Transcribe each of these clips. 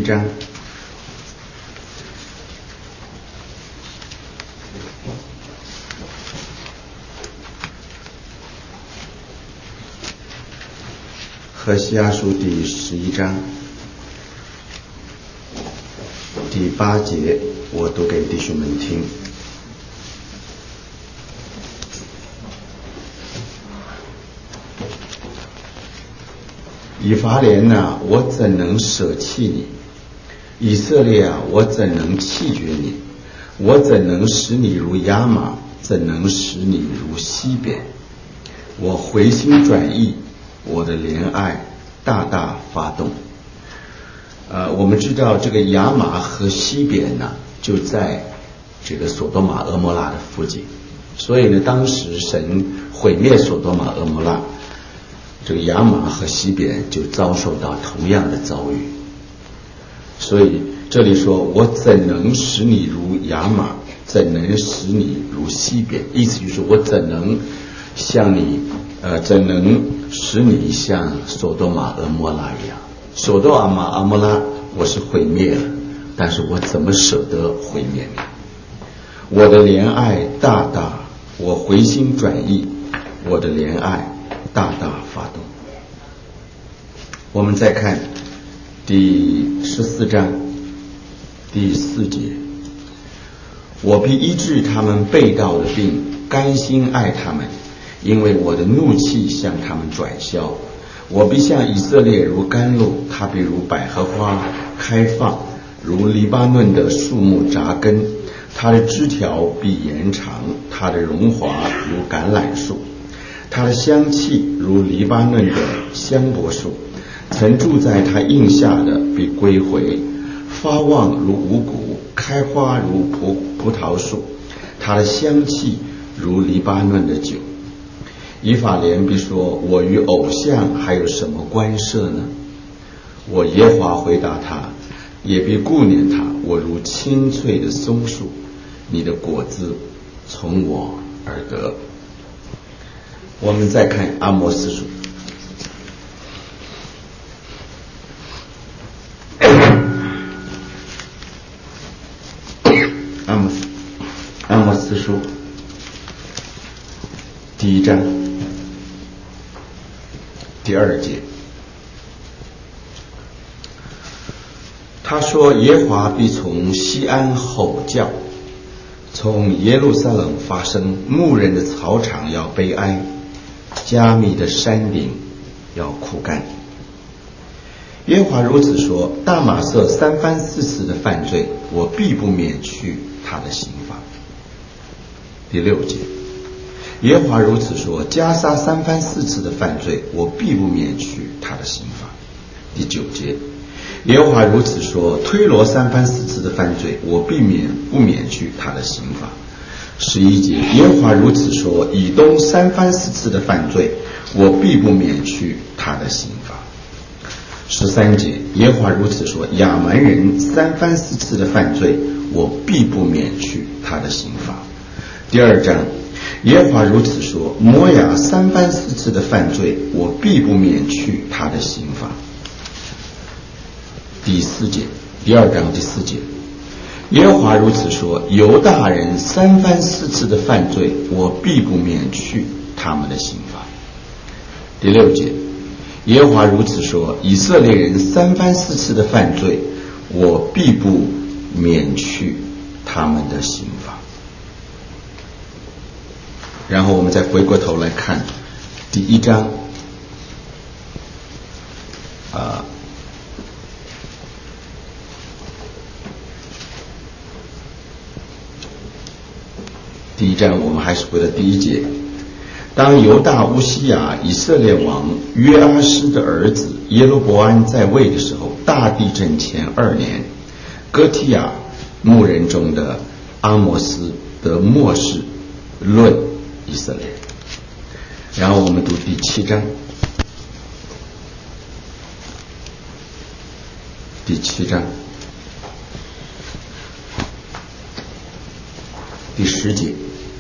章。何西阿书第11章第8节，我读给弟兄们听。以法莲啊，我怎能舍弃你？以色列啊，我怎能弃绝你？我怎能使你如亚玛？怎能使你如西边？我回心转意，我的怜爱大大发动。我们知道这个亚玛和西边呢，就在这个所多玛、蛾摩拉的附近，所以呢，当时神毁灭所多玛、蛾摩拉，这个亚玛和西边就遭受到同样的遭遇。所以这里说，我怎能使你如亚玛？怎能使你如西边？意思就是我怎能像你怎能使你像所多玛、蛾摩拉一样？所多玛、蛾摩拉我是毁灭了，但是我怎么舍得毁灭你？我的怜爱大大，我回心转意，我的怜爱大大发动。我们再看第14章第4节，我必医治他们背道的病，甘心爱他们，因为我的怒气向他们转消。我必向以色列如甘露，他必如百合花开放，如黎巴嫩的树木扎根，他的枝条必延长，他的荣华如橄榄树，他的香气如黎巴嫩的香柏树，曾住在他荫下的必归回，发旺如五谷，开花如葡萄树，他的香气如黎巴嫩的酒。以法莲必说，我与偶像还有什么关涉呢？我耶和华回答他，也必顾念他，我如青翠的松树，你的果子从我而得。我们再看阿摩斯书，阿摩斯书第1章第2节，他说，耶和华必从西安吼叫，从耶路撒冷发声，牧人的草场要悲哀，加密的山顶要枯干。耶和华如此说，大马色3番4次的犯罪，我必不免去他的刑罚。第6节，耶和华如此说，加沙3番4次的犯罪，我必不免去他的刑罚。第9节，耶和华如此说，推罗3番4次的犯罪，我不免去他的刑罚。11节，耶和华如此说，以东3番4次的犯罪，我必不免去他的刑罚。13节，耶和华如此说，亚蛮人3番4次的犯罪，我必不免去他的刑罚。第2章，耶和华如此说，摩亚3番4次的犯罪，我必不免去他的刑罚。第4节，第2章第4节，耶和华如此说，犹大人3番4次的犯罪，我必不免去他们的刑罚。第6节，耶和华如此说，以色列人3番4次的犯罪，我必不免去他们的刑罚。然后我们再回过头来看第1章第1章我们还是回到第1节，当犹大乌西雅以色列王约阿施的儿子耶罗伯安在位的时候，大地震前2年，哥提亚牧人中的阿摩斯得默示论以色列。然后我们读第7章，第7章第10节，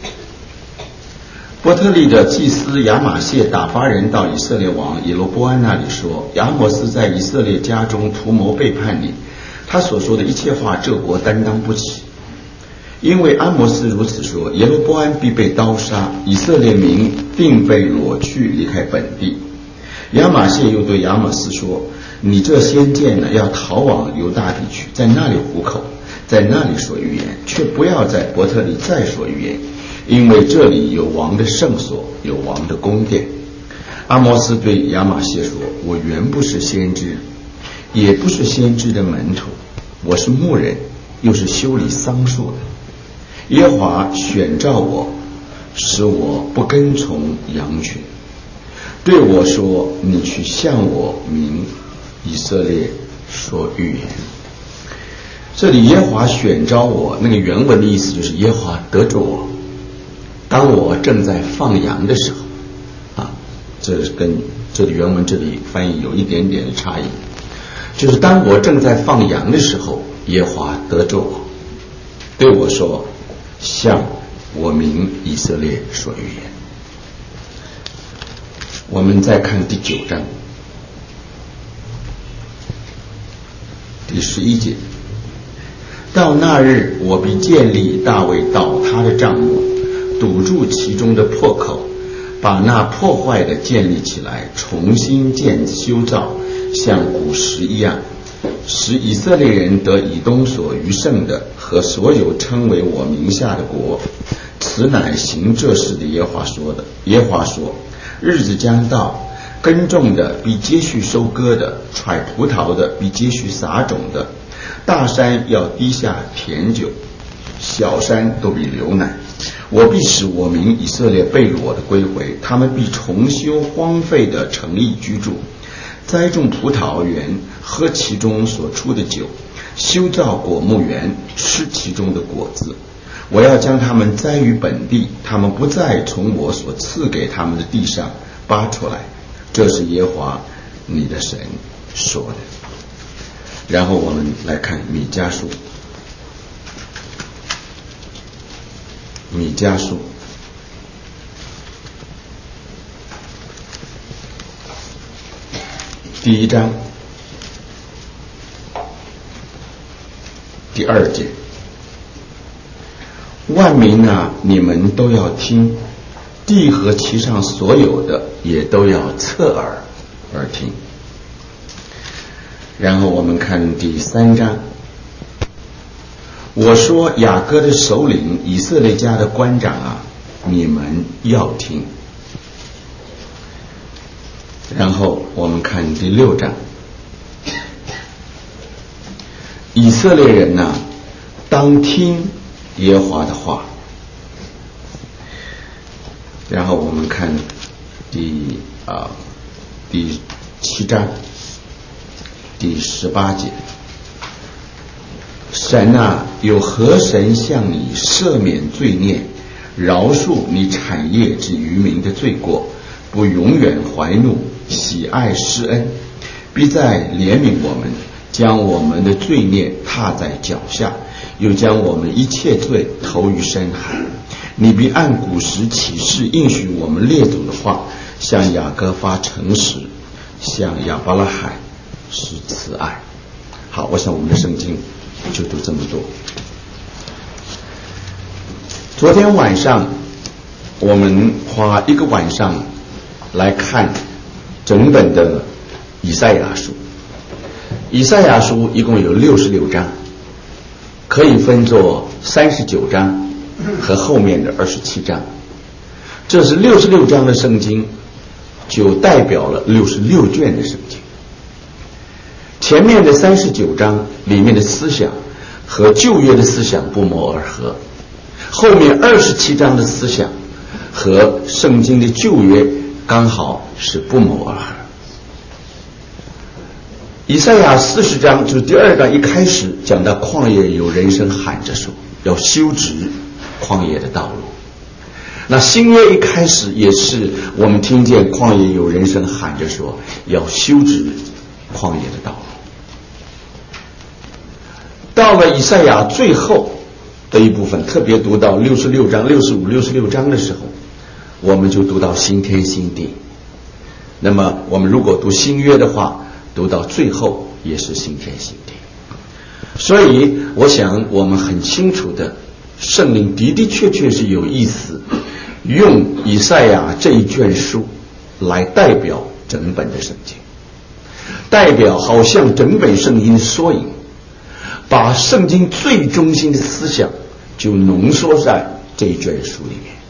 波特利的祭司亚玛谢打发人到以色列王耶罗波安那里说，亚摩斯在以色列家中图谋背叛你， 他所说的一切话，这国担当不起。因为阿摩斯如此说，耶罗波安必被刀杀，以色列民定被掳去离开本地。亚玛谢又对亚玛斯说，你这先见呢，要逃往犹大地去，在那里糊口，在那里说预言，却不要在伯特利再说预言，因为这里有王的圣所，有王的宫殿。阿摩斯对亚玛谢说，我原不是先知，也不是先知的门徒，我是牧人，又是修理桑树的。耶和华选召我，使我不跟从羊群，对我说，你去向我民以色列说预言。这里耶和华选召我，那个原文的意思就是耶和华得着我，当我正在放羊的时候啊，这跟这里原文这里翻译有一点点的差异，就是当我正在放羊的时候，耶和华得着我，对我说，向我民以色列说预言。我们再看第9章第11节，到那日，我必建立大卫倒塌的帐幕，堵住其中的破口，把那破坏的建立起来，重新修造，像古时一样，使以色列人得以东所余剩的和所有称为我名下的国。此乃行这事的耶和华说的。耶和华说，日子将到，耕种的必接续收割的，揣葡萄的必接续撒种的。大山要滴下甜酒，小山都必流奶。我必使我民以色列被掳的归回，他们必重修荒废的城邑居住，栽种葡萄园，喝其中所出的酒，修造果木园，吃其中的果子。我要将他们栽于本地，他们不再从我所赐给他们的地上拔出来。这是耶和华你的神说的。然后我们来看米迦书，米迦书第1章第2节，万民啊，你们都要听，地和其上所有的也都要侧耳而听。然后我们看第3章，我说雅各的首领，以色列家的官长啊，你们要听。然后我们看第6章，以色列人啊，当听耶和华的话。然后我们看第7章第18节，神啊，有何神向你赦免罪孽，饶恕你产业之渔民的罪过，不永远怀怒，喜爱施恩，必在怜悯我们，将我们的罪孽踏在脚下，又将我们一切罪投于深海。你必按古时启示应许我们列祖的话，向雅各发诚实，向亚伯拉罕施慈爱。好，我想我们的圣经就读这么多。昨天晚上我们花1个晚上来看整本的以赛亚书。以赛亚书一共有66章，可以分作39章和后面的27章。这是66章的圣经，就代表了66卷的圣经。前面的39章里面的思想和旧约的思想不谋而合，后面27章的思想和圣经的旧约刚好是不谋而合。以赛亚40章就是第2章一开始讲到旷野有人声喊着说要修直旷野的道路。那新约一开始也是我们听见旷野有人声喊着说要修直旷野的道路。到了以赛亚最后的一部分，特别读到66章、65、66章的时候，我们就读到新天新地。那么我们如果读新约的话，读到最后也是新天新地。 所以我想我们很清楚的，圣灵的的确确是有意思用以赛亚这一卷书来代表整本的圣经，代表好像整本圣经的缩影，把圣经最中心的思想就浓缩在这一卷书里面。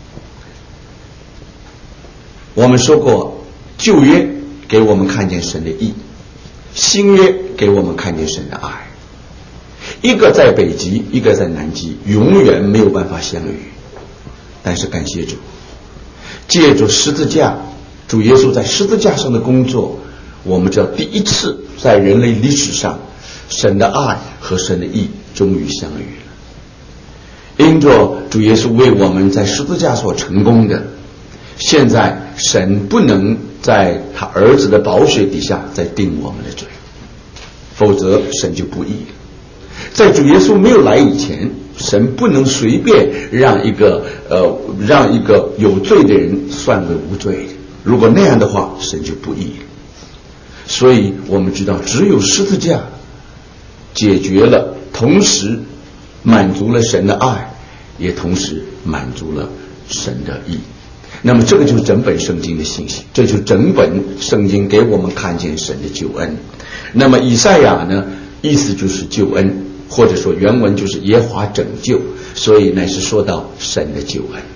我们说过，旧约给我们看见神的义，新约给我们看见神的爱，一个在北极，一个在南极，永远没有办法相遇。但是感谢主，借着十字架，主耶稣在十字架上的工作，我们知道第一次在人类历史上，神的爱和神的义终于相遇了。因着主耶稣为我们在十字架所成功的，现在神不能在他儿子的宝血底下再定我们的罪，否则神就不义了。在主耶稣没有来以前，神不能随便让一个有罪的人算为无罪的，如果那样的话，神就不义了。所以我们知道，只有十字架解决了，同时满足了神的爱，也同时满足了神的义。那么这个就是整本圣经的信息，这就是整本圣经给我们看见神的救恩。那么以赛亚呢，意思就是救恩，或者说原文就是耶和华拯救，所以乃是说到神的救恩。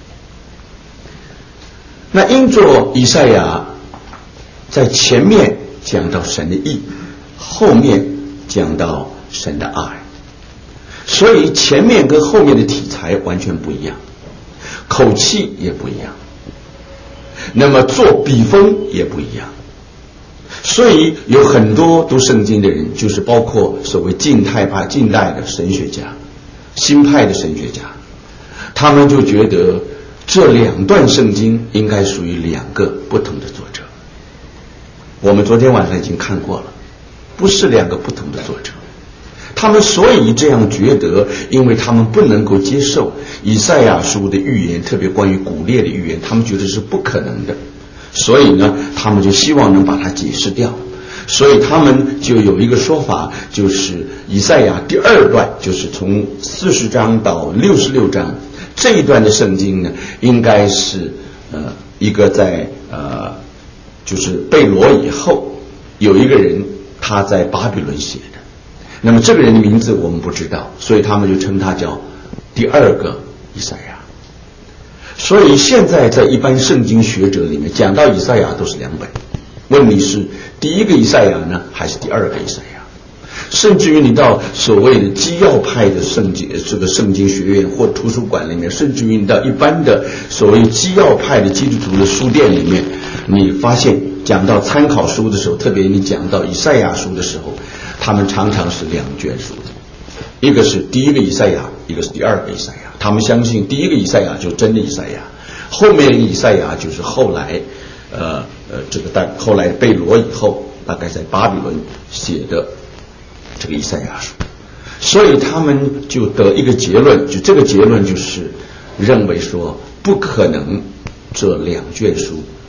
那因着以赛亚在前面讲到神的义，后面讲到神的爱，所以前面跟后面的题材完全不一样，口气也不一样，那么做笔锋也不一样。所以有很多读圣经的人，就是包括所谓近代的神学家、新派的神学家，他们就觉得这两段圣经应该属于两个不同的作者。我们昨天晚上已经看过了，不是两个不同的作者。他们所以这样觉得，因为他们不能够接受以赛亚书的预言，特别关于古列的预言，他们觉得是不可能的。所以呢，他们就希望能把它解释掉。所以他们就有一个说法，就是以赛亚第二段，就是从40章到66章这一段的圣经呢，应该是一个在就是贝罗以后有一个人他在巴比伦写的。那么这个人的名字我们不知道，所以他们就称他叫第二个以赛亚。所以现在在一般圣经学者里面讲到以赛亚都是两本，问题是第一个以赛亚呢，还是第二个以赛亚？甚至于你到所谓的基要派的圣经学院或图书馆里面，甚至于你到一般的所谓基要派的基督徒的书店里面，你发现讲到参考书的时候，特别你讲到以赛亚书的时候，他们常常是两卷书，一个是第一个以赛亚，一个是第二个以赛亚。他们相信第一个以赛亚就是真的以赛亚，后面的以赛亚就是后来后来贝罗以后，大概在巴比伦写的这个以赛亚书。所以他们就得一个结论，就这个结论就是认为说不可能这两卷书